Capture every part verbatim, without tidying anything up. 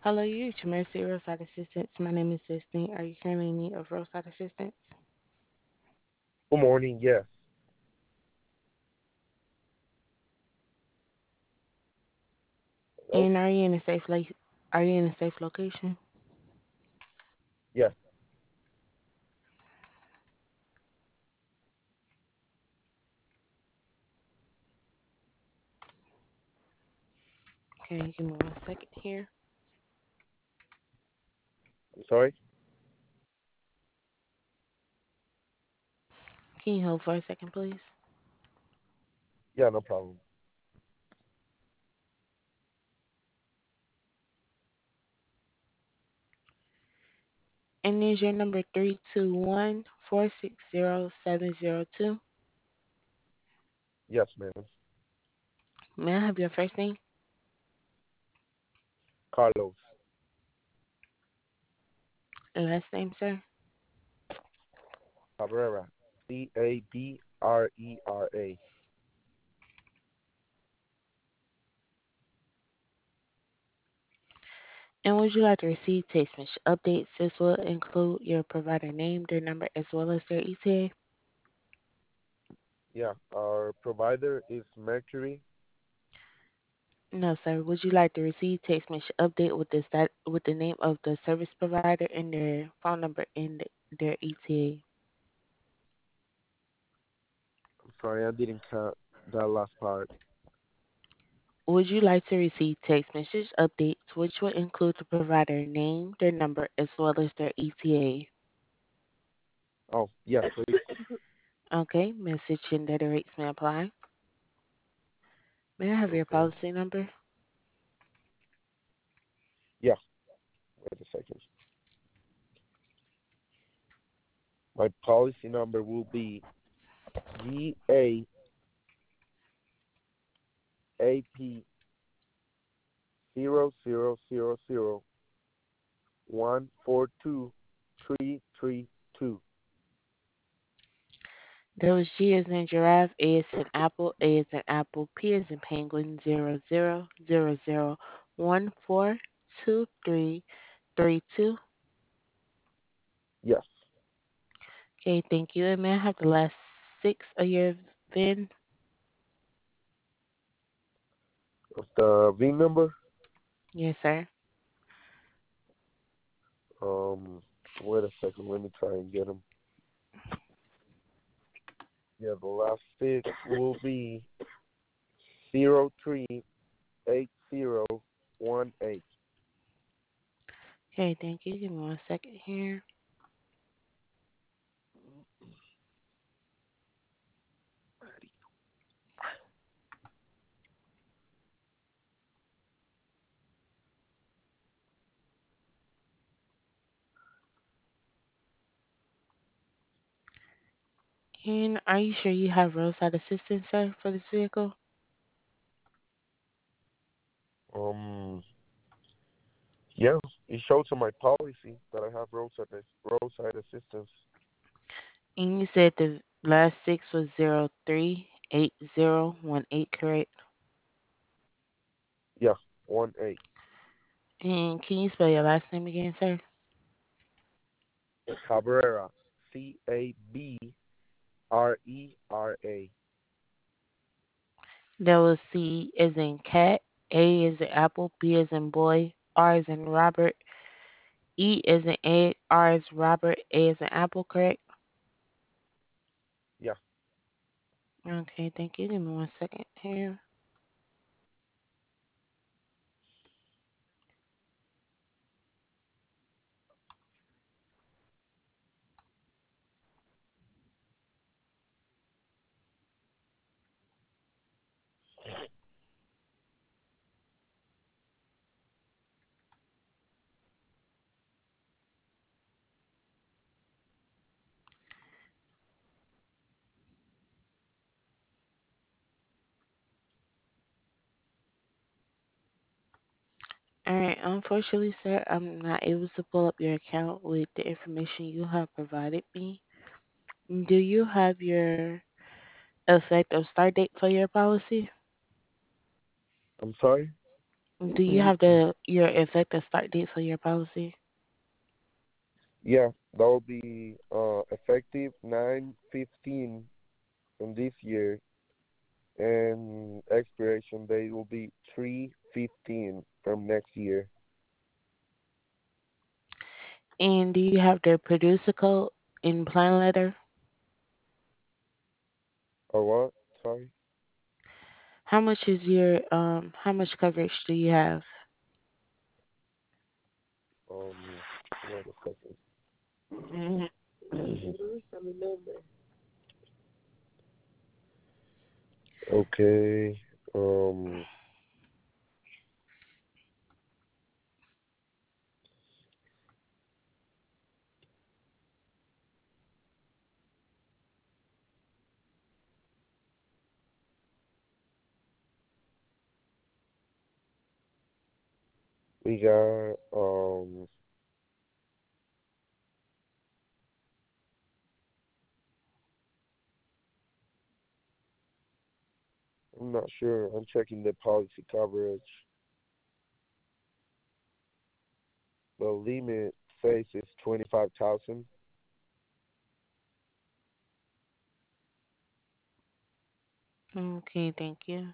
Hello, you reached Mercy Roadside Assistance. My name is Destiny. Are you currently in need of roadside assistance? Good morning. Yes. Hello. And are you in a safe lo- Are you in a safe location? Yes. Okay, give me one second here. I'm sorry. Can you hold for a second, please? Yeah, no problem. And is your number three two one four six zero seven zero two? Yes, ma'am. May I have your first name Carlos and last name, sir? Cabrera. C A B R E R A. And would you like to receive text message updates? This will include your provider name, their number, as well as their E T A. Yeah. Our provider is Mercury. No, sir. Would you like to receive text message update with the stat- with the name of the service provider and their phone number and their E T I'm sorry, I didn't count that last part. A? Would you like to receive text message updates which will include the provider name, their number, as well as their E T Oh, yes, please. A? Okay, message and data rates may apply. May I have your Okay. policy number? Yeah. Wait a second. My policy number will be G A A P zero zero zero zero one four two three three two. There was G as in giraffe, A as in apple, A as in apple, P as in penguin, zero zero zero zero one four two three three two. Yes. Okay, thank you. And may I have the last six of your V I N? What's the V number? Yes, sir. Um, Wait a second. Let me try and get them. Yeah, the last six will be zero three eight zero one eight. Okay, thank you. Give me one second here. And are you sure you have roadside assistance, sir, for this vehicle? Um, yeah, it shows on my policy that I have roadside roadside assistance. And you said the last six was zero three eight zero one eight, correct? Yeah, one eight. And can you spell your last name again, sir? Cabrera. C A B R E R A. That was C as in cat, A as in apple, B as in boy, R as in Robert, E as in egg, R as Robert, A as in apple, correct? Yeah. Okay, thank you. Give me one second here. All right. Unfortunately, sir, I'm not able to pull up your account with the information you have provided me. Do you have your effective start date for your policy? I'm sorry. Do you have the your effective start date for your policy? Yeah, that will be uh, effective nine fifteen from this year, and expiration date will be three fifteen from next year. And do you have the producer code in plan letter? Or what? Sorry. How much is your um how much coverage do you have? Um, wait a second. Okay. Um, we got um. I'm not sure. I'm checking the policy coverage. The limit says it's twenty five thousand. Okay, thank you.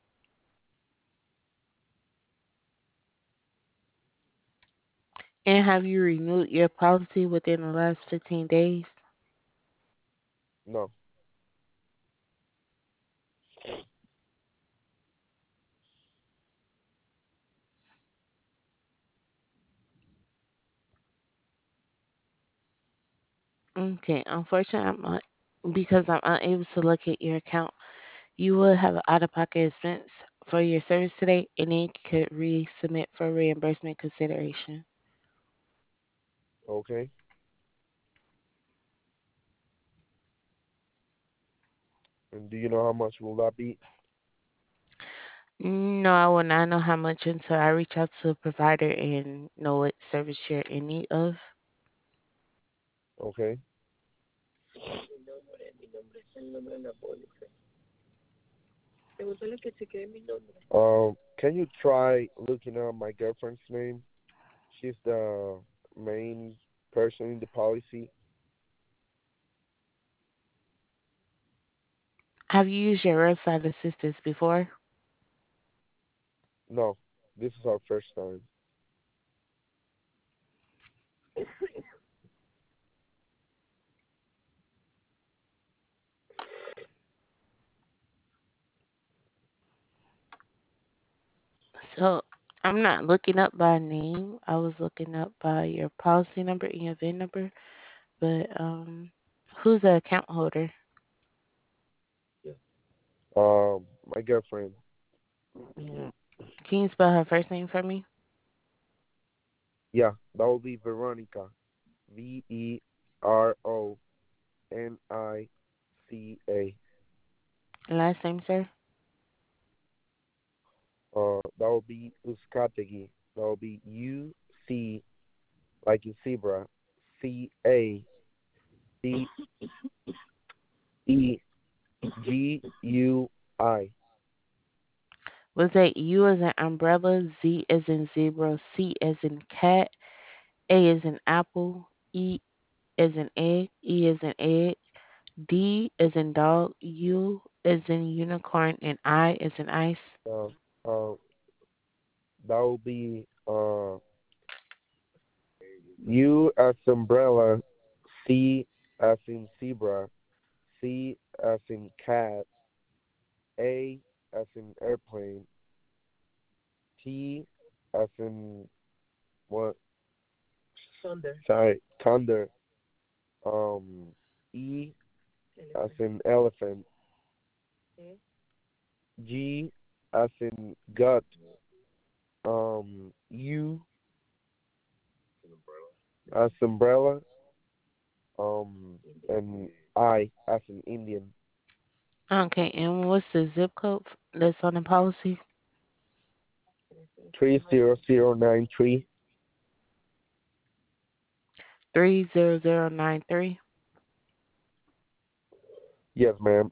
And have you renewed your policy within the last fifteen days? No. Okay, unfortunately, I'm not, because I'm unable to locate your account. You will have an out-of-pocket expense for your service today, and then you could resubmit for reimbursement consideration. Okay. And do you know how much will that be? No, I will not know how much until I reach out to a provider and know what service you're in need of. Okay. Um, can you try looking up my girlfriend's name? She's the main person in the policy. Have you used your roadside assistance before? No, this is our first time. So I'm not looking up by name. I was looking up by your policy number and your V I N number. But um, who's the account holder? Um, my girlfriend. Can you spell her first name for me? Yeah, that will be Veronica. V E R O N I C A. Last name, sir? Uh, that will be Uskategi. That will be U C like in zebra. C A C E G U I. Was that U as in umbrella, Z as in zebra, C as in cat, A as in apple, E as in egg, E as in egg, D as in dog, U as in unicorn, and I as in ice? Uh, uh, that will be uh U as umbrella, C as in zebra, C as in cat, A as in airplane, T as in what? Thunder. Sorry, thunder. Um, E as in elephant, G as in gut, um, U as umbrella, um, and I as in Indian. Okay, and what's the zip code that's on the policy? Three zero zero nine three. three zero zero nine three. Yes, ma'am.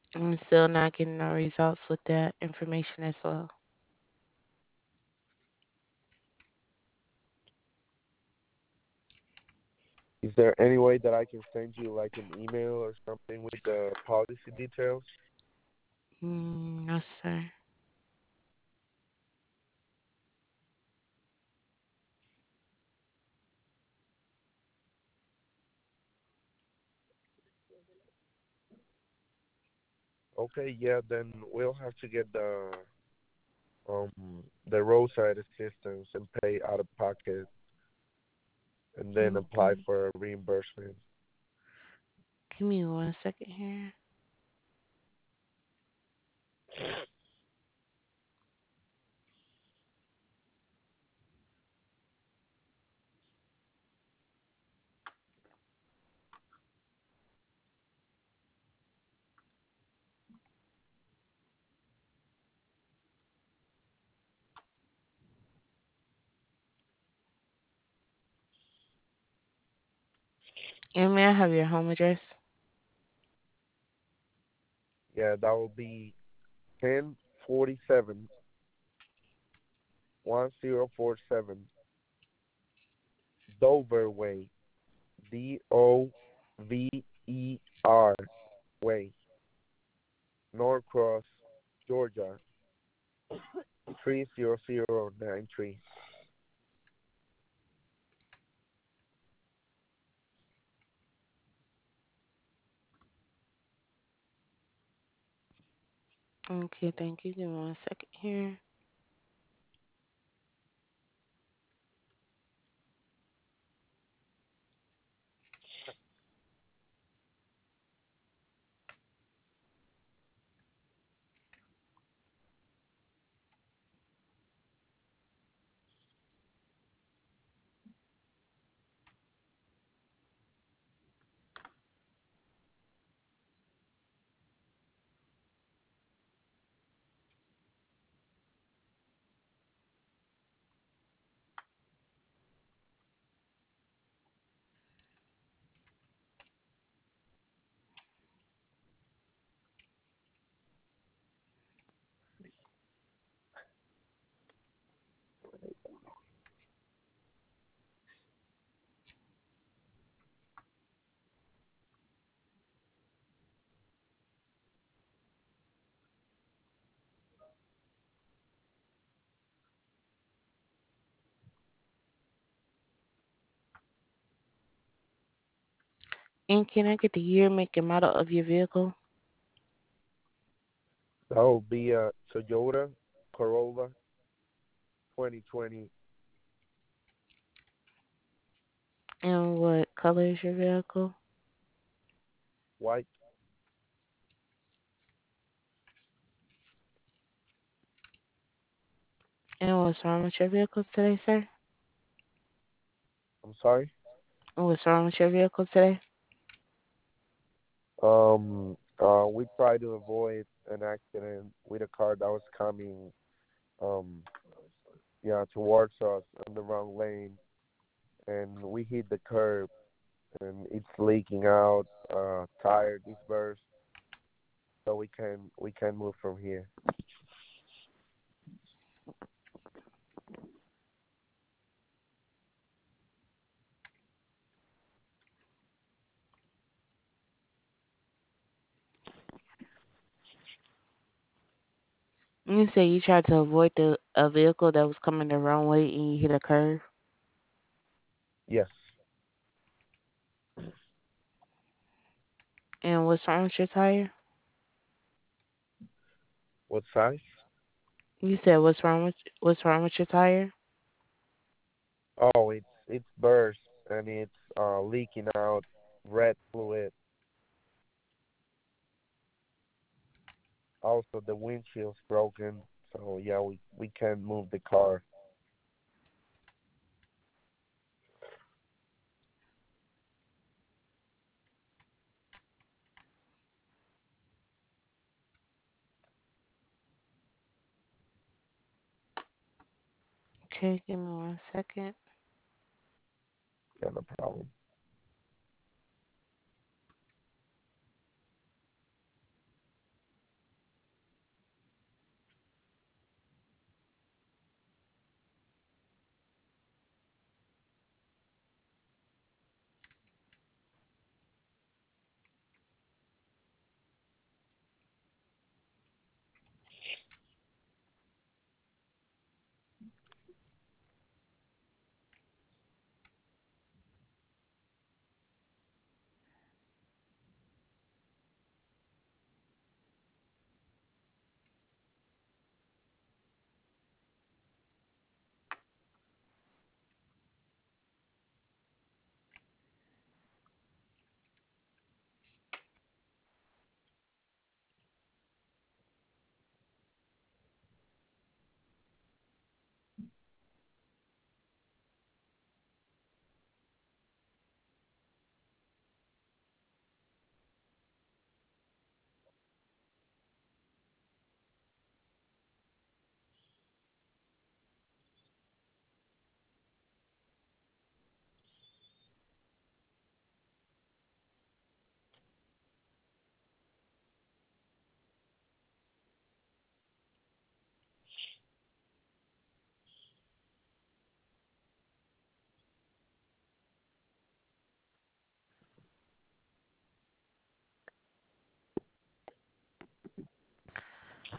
I'm still not getting no results with that information as well. Is there any way that I can send you like an email or something with the policy details? Mm, no, sir. Okay, yeah, then we'll have to get the um the roadside assistance and pay out of pocket and then apply Hmm. for a reimbursement. Give me one second here. And may I have your home address? Yeah, that will be ten forty seven one zero four seven Dover Way, D O V E R Way, Norcross, Georgia, three zero zero nine three. Okay, thank you. Give me one second here. And can I get the year, make, and model of your vehicle? That will be a Toyota Corolla twenty twenty And what color is your vehicle? white. And what's wrong with your vehicle today, sir? I'm sorry. And what's wrong with your vehicle today? Um, uh, we tried to avoid an accident with a car that was coming, um, yeah, towards us in the wrong lane, and we hit the curb, and it's leaking out. Uh, tire is burst, so we can we can move from here. You say you tried to avoid the a vehicle that was coming the wrong way and you hit a curve. Yes. And what's wrong with your tire? What size? You said what's wrong with what's wrong with your tire? Oh, it's it's burst and it's uh leaking out red fluid. Also, the windshield's broken, so yeah, we we can't move the car. Okay, give me one second. Yeah, no problem.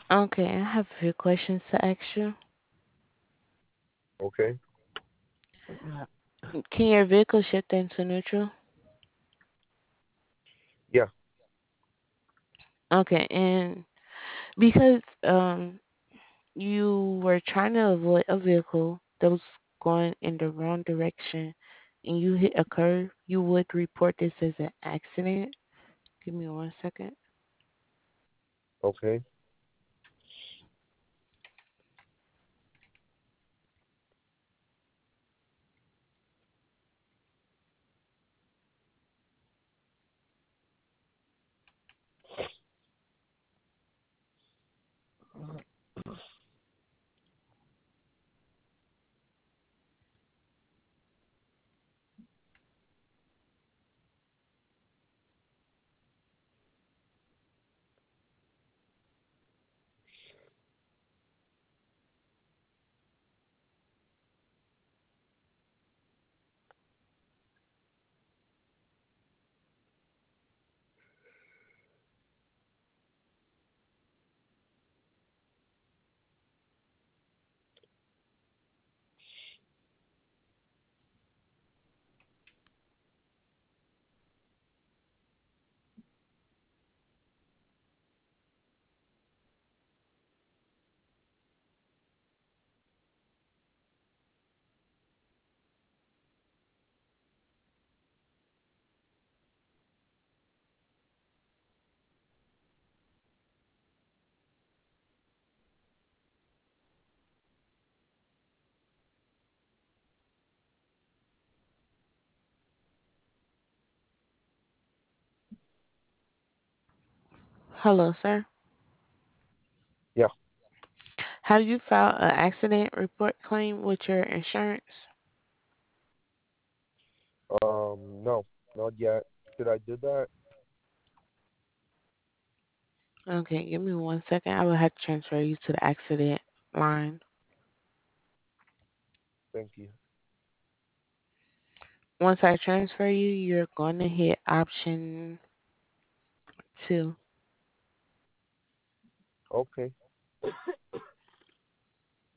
Okay, I have a few questions to ask you. Okay. Can your vehicle shift into neutral? Yeah. Okay, and because um you were trying to avoid a vehicle that was going in the wrong direction and you hit a curve, you would report this as an accident. Give me one second. Okay. Hello, sir. Yeah. Have you filed an accident report claim with your insurance? Um. No, not yet. Should I do that? Okay, give me one second. I will have to transfer you to the accident line. Thank you. Once I transfer you, you're going to hit option two. Okay.